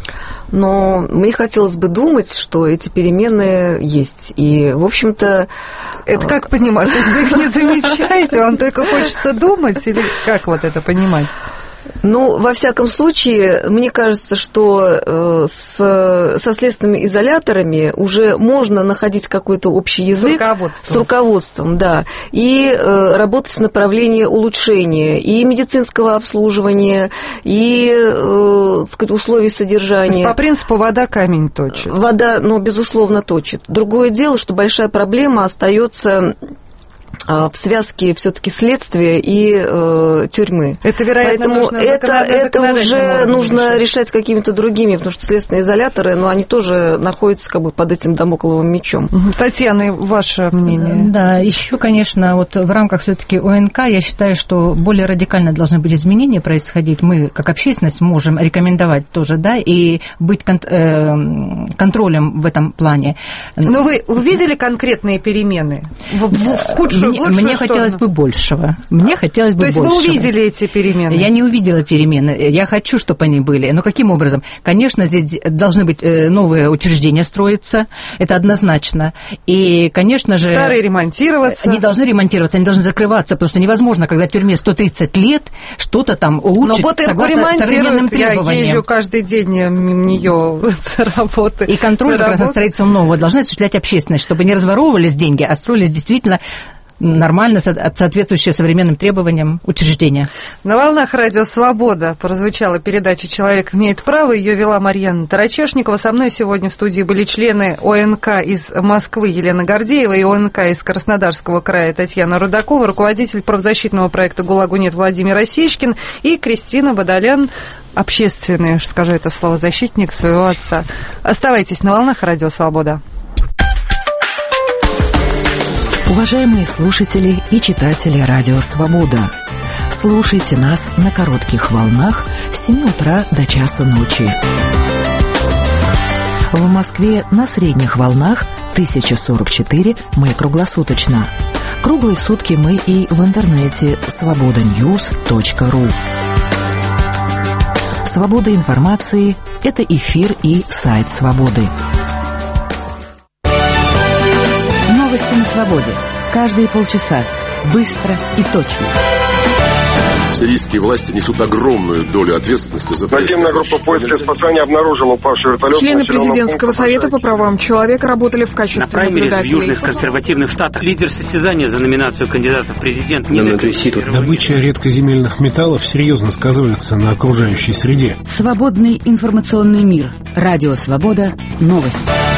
Но мне хотелось бы думать, что эти перемены есть. И, в общем-то... Это как понимать? Если вы их не замечаете, вам только хочется думать? Или как вот это понимать? Ну, во всяком случае, мне кажется, что со следственными изоляторами уже можно находить какой-то общий язык с руководством, да, и работать в направлении улучшения и медицинского обслуживания, и, так сказать, условий содержания. То есть, по принципу, вода камень точит. Вода, безусловно, точит. Другое дело, что большая проблема остается в связке все-таки следствия и тюрьмы. Это, вероятно, поэтому это уже нужно решать какими-то другими, потому что следственные изоляторы, они тоже находятся как бы под этим дамокловым мечом. Татьяна, ваше мнение? Да, еще, конечно, вот в рамках все-таки ОНК я считаю, что более радикально должны быть изменения происходить. Мы, как общественность, можем рекомендовать тоже, да, и быть контролем в этом плане. Но вы увидели конкретные перемены в худшую? Мне хотелось бы большего. То есть вы увидели эти перемены? Я не увидела перемены. Я хочу, чтобы они были. Но каким образом? Конечно, здесь должны быть новые учреждения строиться. Это однозначно. И, конечно же... Старые ремонтироваться. Они должны ремонтироваться, они должны закрываться, потому что невозможно, когда в тюрьме 130 лет, что-то там улучшить согласно современным требованиям. Я езжу каждый день мимо нее с работы. И контроль как раз над строительством нового должны осуществлять общественность, чтобы не разворовывались деньги, а строились действительно нормально, соответствующие современным требованиям учреждения. На волнах радио «Свобода» прозвучала передача «Человек имеет право». Ее вела Марьяна Тарачешникова. Со мной сегодня в студии были члены ОНК из Москвы Елена Гордеева и ОНК из Краснодарского края Татьяна Рудакова, руководитель правозащитного проекта «ГУЛАГу нет» Владимир Осечкин и Кристина Бадалян, общественный, скажу это слово, защитник своего отца. Оставайтесь на волнах радио «Свобода». Уважаемые слушатели и читатели радио «Свобода», слушайте нас на коротких волнах с 7 утра до часу ночи. В Москве на средних волнах 1044 мы круглосуточно. Круглые сутки мы и в интернете svobodanews.ru. Свобода информации – это эфир и сайт «Свободы». Новости на свободе. Каждые полчаса. Быстро и точно. Сирийские власти несут огромную долю ответственности за Наземная группа поиска и спасания обнаружила упавший вертолет. Члены президентского совета по правам человека работали в качестве наблюдателей. На праймерис в Южных консервативных штатах лидер состязания за номинацию кандидата в президент. Добыча редкоземельных металлов серьезно сказывается на окружающей среде. Свободный информационный мир. Радио «Свобода». Новости.